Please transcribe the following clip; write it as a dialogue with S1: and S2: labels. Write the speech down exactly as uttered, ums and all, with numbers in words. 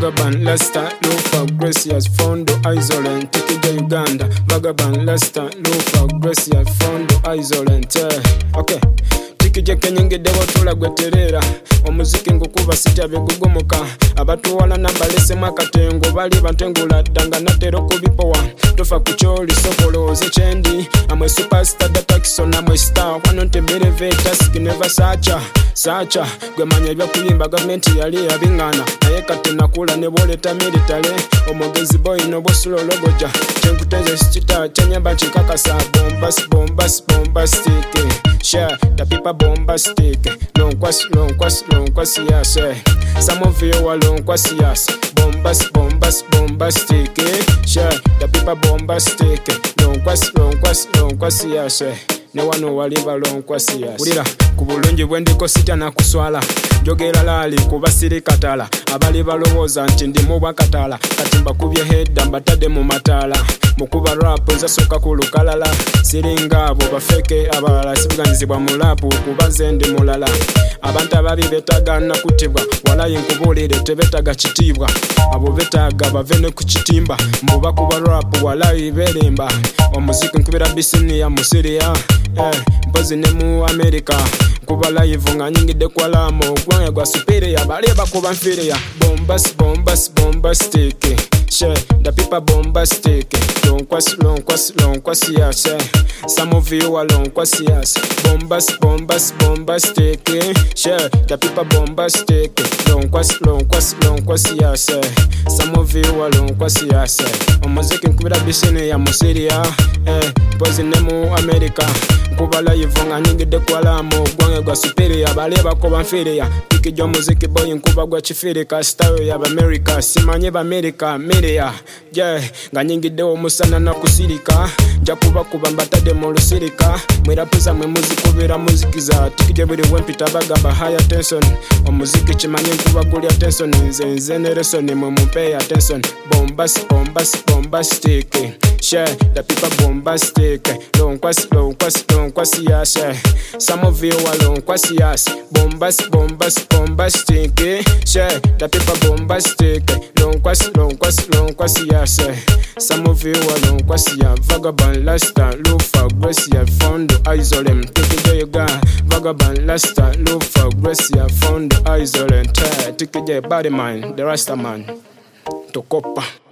S1: Vagabond Lasta, Lufa, Gracias, Fondo, Isolent, Tikija Uganda. Vagabond Lasta, Lufa, Gracias, Fondo, Isolent. Okay. Tikija kenyengedde watula gweterera omuziki ngukuba sitya bigugomoka abatuwala nambalesemu akatengo bali bantengula ddanga natera okubipowa tofa ku kyoli sokolooze kyendi amwe superstar datakison amwe star wano ntembeleve task never sacha sacha gwemanya ebyokuyimba gavumenti yali yabiŋŋaana naye kati nakula ne bwoleta militale omugezi boy nobwosulologoja kyenkuteze sikita kyenyemba nkikakasa bombas bombas bombastic share the people bombastic long quas long quas long quas yes some of you are long quas yes bombas bombas bombastic share the people bombastic long quas long quas long quas yes ne wano waliba long quas yes ulira ku bulungi bwendiko sitya nakuswala njogera lali kubasiri katala abali balowooza nti ndi mu bwakatala kati mbakubye hedda mbatadde mu matala mukuba rap nzasoka ku lukalala siringa abo bafeke abalala sibuganyizibwa mu lapu kubaze ndi mulala abantu ababi betaaga nakutibwa walayi nkubuulire tebetaaga kitiibwa abo betaaga bave ne ku kitimba mbuba kuba rap walayi berimba omuziki nkubira bisiniya mu Syria eh, mpozi ne mu America kuba live nga nyingidde kwalamo gwanga gwa superior baleba kuba inferior bombas bombas bombastic share the people bombastic long quas long quas long quas yes some of you are long quas yes bombas bombas bombastic share the people bombastic long quas long quas long quas yes some of you are long quas yes omuziki nkubira bisine ya mu Syria eh pozi ne mu America kuba live nga nyingidde kwalamo gwanga gwa superior baleba kuba inferior tikijja muziki boy nkuba gwa kifirika style ya America simanye ba America media yeah nga nyingidde omusana na kusirika nja kuba kuba mbatadde mu lusirika mwerapuza mwe muzikubira muziki za tikijja buli wempita bagamba high attention omuziki kimanye nkuba guli attention nze nze ne lesson mwe mupay attention bombas bombas bombastic share the people bombastic long quas long quas long quas yes some of you are long quas yes bombas bombas bombastic share the people bombastic long quas long quas long quas yes some of you are long quas ya vagabond lasta lufa gracia fondo isolem tikije yoga vagabond lasta lufa gracia fondo isolem tikije body man the rasta man tokopa